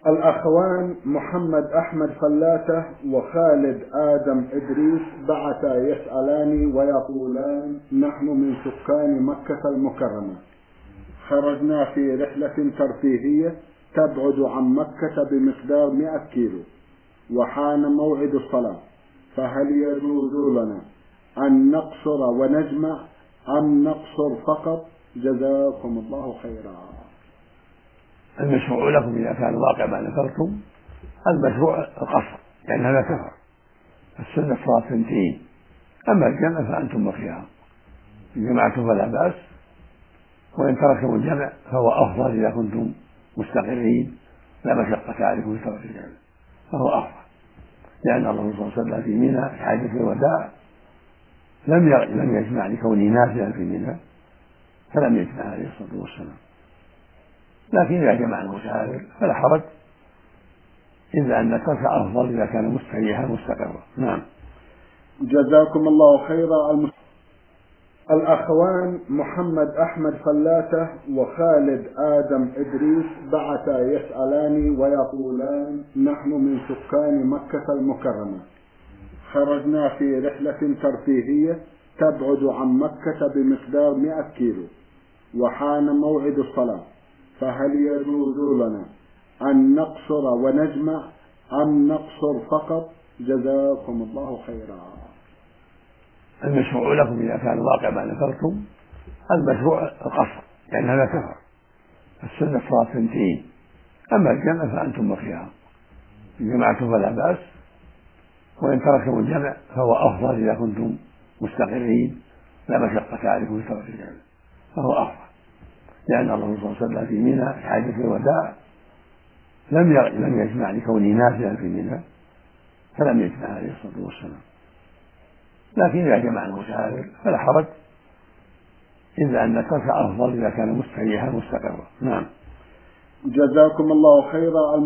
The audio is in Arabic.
الأخوان محمد أحمد فلاتة وخالد آدم إدريس بعثا يسألان ويقولان: نحن من سكان مكة المكرمة، خرجنا في رحلة ترفيهية تبعد عن مكة بمقدار 100 كيلو، وحان موعد الصلاة، فهل يجوز لنا أن نقصر ونجمع أم نقصر فقط؟ جزاكم الله خيرا. المشروع لكم إذا كان الواقع ما ذكرتم المشروع القصر، لأن هذا كفر. السنة صلاة 2، أما الجمع فأنتم بخيار، إن جمعتم فلا بأس، وإن تركتم الجمع فهو أفضل إذا كنتم مستقرين لا مشقة عليكم في ترك الجمع، فهو أفضل، لأن الرسول صلى الله عليه وسلم في منى في حجة الوداع لم يجمع لكونه نافلا في منى، فلم يجمع عليه الصلاة والسلام. لكن إذا جمع المسافر فلا حرج، إلا أن الترك أفضل إذا كان مستريحا مستقرا. نعم. جزاكم الله خيرا. الأخوان محمد أحمد فلاتة وخالد آدم إدريس بعثا يسألان ويقولان: نحن من سكان مكة المكرمة، خرجنا في رحلة ترفيهية تبعد عن مكة بمقدار 100 كيلو، وحان موعد الصلاة، فهل يجوز لنا أن نقصر ونجمع أم نقصر فقط؟ جزاكم الله خيرا. المشروع لكم إذا كان الواقع ما ذكرتم المشروع القصر، لأن هذا كفر. السنة صلاة 2، أما الجمع فأنتم بخيار، إن جمعتم فلا بأس، وإن تركتم الجمع فهو أفضل إذا كنتم مستقرين لا مشقة عليكم في ترك الجمع، فهو أفضل، لأن الرسول صلى الله عليه وسلم في منى في حجة الوداع لم يجمع لكونه نافلا في منى، فلم يجمع عليه الصلاة والسلام. لكن إذا جمع المسافر فلا حرج، إلا أن الترك أفضل إذا كان مستريحا مستقرا. نعم. جزاكم الله خيرا.